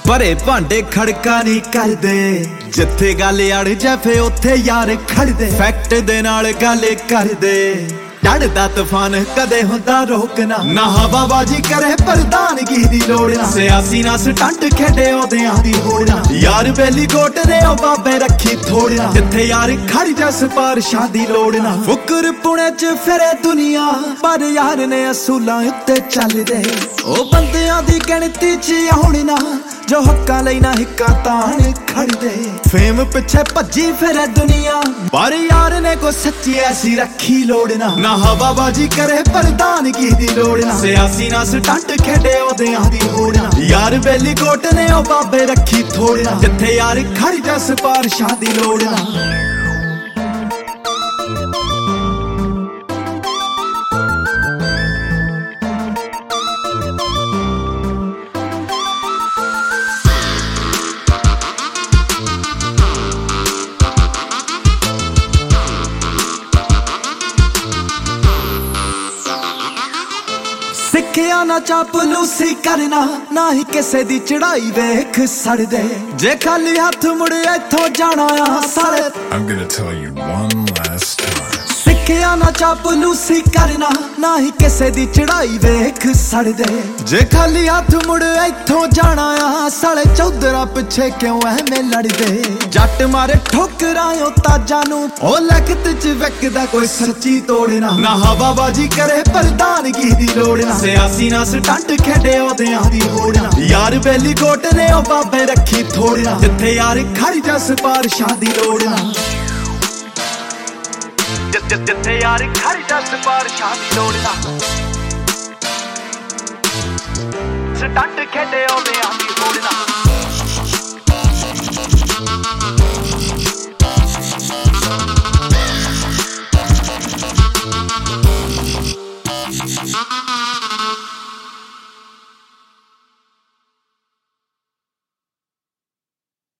ਭਰੇ ਭਾਂਡੇ ਖੜਕਾ ਨਹੀਂ ਕਰਦੇ, ਜਿੱਥੇ ਗੱਲ ਅੜ ਜਾਵੇ ਉੱਥੇ ਯਾਰ ਖੜਦੇ। ਫੈਕਟ ਦੇ ਨਾਲ ਗੱਲ ਕਰਦੇ, ਡੜਦਾ ਤੂਫਾਨ ਕਦੇ ਹੁੰਦਾ ਰੋਕਣਾ ਨਾ। ਹਵਾਬਾਜੀ ਕਰੇ ਪ੍ਰਧਾਨਗੀ ਦੀ ਲੋੜ ਨਾ, ਸਿਆਸੀ ਨਾ ਸਟੰਟ ਖੇਡੇ ਉਹਦਿਆਂ ਦੀ ਹੋੜ ਨਾ। ਯਾਰ ਬੇਲੀ ਕੋਟ ਨੇ ਉਹ ਬਾਬੇ ਰੱਖੀ ਥੋੜ ਨਾ, ਜਿੱਥੇ ਯਾਰ ਖੜ ਜਾ ਸਿਫਾਰਿਸ਼ਾਂ ਦੀ ਲੋੜ ਨਾ। ਫੁਕਰ ਪੁਣੇ ਚ ਫਿਰੇ ਦੁਨੀਆ, ਪਰ ਯਾਰ ਨੇ ਅਸੂਲਾਂ ਉੱਤੇ ਚੱਲਦੇ। ਉਹ ਬੰਦਿਆਂ ਦੀ ਗਿਣਤੀ ਚ ਆਉਣ ਨਾ, ਜੋ ਹੱਕਾਂ ਲਈ ਨਾ ਹਿੱਕਾਂ ਤਾਣ ਖੜਦੇ। ਫੇਮ ਪਿੱਛੇ ਭੱਜੀ ਫਿਰੇ ਦੁਨੀਆ, ਪਰ ਯਾਰ ਨੇ ਕੋ ਸੱਚੀ ਐਸੀ ਰੱਖੀ ਲੋੜ ਨਾ। ਹਵਾਬਾਜੀ ਕਰੇ ਪ੍ਰਧਾਨਗੀ ਦੀ ਲੋੜ ਨਾ, ਸਿਆਸੀ ਨਾ ਸਟੰਟ ਖੇਡੇ ਉਹਦਿਆਂ ਦੀ ਹੋੜ ਨਾ। ਯਾਰ ਬੇਲੀ ਕੋਟ ਨੇ ਉਹ ਬਾਬੇ ਰੱਖੀ ਥੋੜ ਨਾ, ਜਿੱਥੇ ਯਾਰ ਖੜ ਜਾ ਸਿਫਾਰਿਸ਼ਾਂ ਦੀ ਲੋੜ ਨਾ। ਸਿੱਖਿਆ ਨਾ ਚਾਪਲੂਸੀ ਕਰਨਾ, ਨਾ ਹੀ ਕਿਸੇ ਦੀ ਚੜਾਈ ਵੇਖ ਸੜਦੇ। ਜੇ ਖਾਲੀ ਹੱਥ ਮੁੜੇ ਇੱਥੋਂ ਜਾਣਾ ਆ ਸਾਲੇ। I'm gonna tell you one last time. ਸਿੱਖਿਆ ਨਾ ਚਾਪਲੂਸੀ ਕਰਨਾ, ਨਾ ਹੀ ਕਿਸੇ ਦੀ ਚੜਾਈ ਵੇਖ ਸੜਦੇ। ਜੇ ਖਾਲੀ ਹੱਥ ਮੁੜੇ ਇੱਥੋਂ ਜਾਣਾ ਆ ਸਾਲੇ। ਚੌਧਰਾ ਪਿੱਛੇ ਕਿਉਂ ਐਵੇਂ ਲੜਦੇ, ਜੱਟ ਮਾਰੇ ਠੋਕਰਾਂ ਓ ਤਾਜਾਂ ਨੂੰ। ਉਹ ਲਿਖਤ ਚ ਵਿਕਦਾ ਕੋਈ ਸੱਚੀ ਤੋੜਨਾ ਨਾ। ਹਵਾਬਾਜੀ ਕਰੇ ਪ੍ਰਧਾਨਗੀ ਦੀ ਲੋੜ ਨਾ, ਸਿਆਸੀ ਨਾ ਸਟੰਟ ਖੇਡੇ ਉਹਦਿਆਂ ਦੀ ਹੋੜ ਨਾ। ਯਾਰ ਬੇਲੀ ਕੋਟ ਨੇ ਉਹ ਬਾਬੇ ਰੱਖੀ ਥੋੜ ਨਾ, ਜਿੱਥੇ ਯਾਰ ਖੜ ਜਾ ਸਿਫਾਰਿਸ਼ਾਂ ਦੀ ਲੋੜ ਨਾ। ਜਿੱਥੇ ਯਾਰ ਖੜ ਜਾ ਸਿਫਾਰਿਸ਼ਾਂ ਦੀ ਲੋੜ ਨਾ, ਸਟੰਟ ਖੇਡੇ ਉਹਦਿਆਂ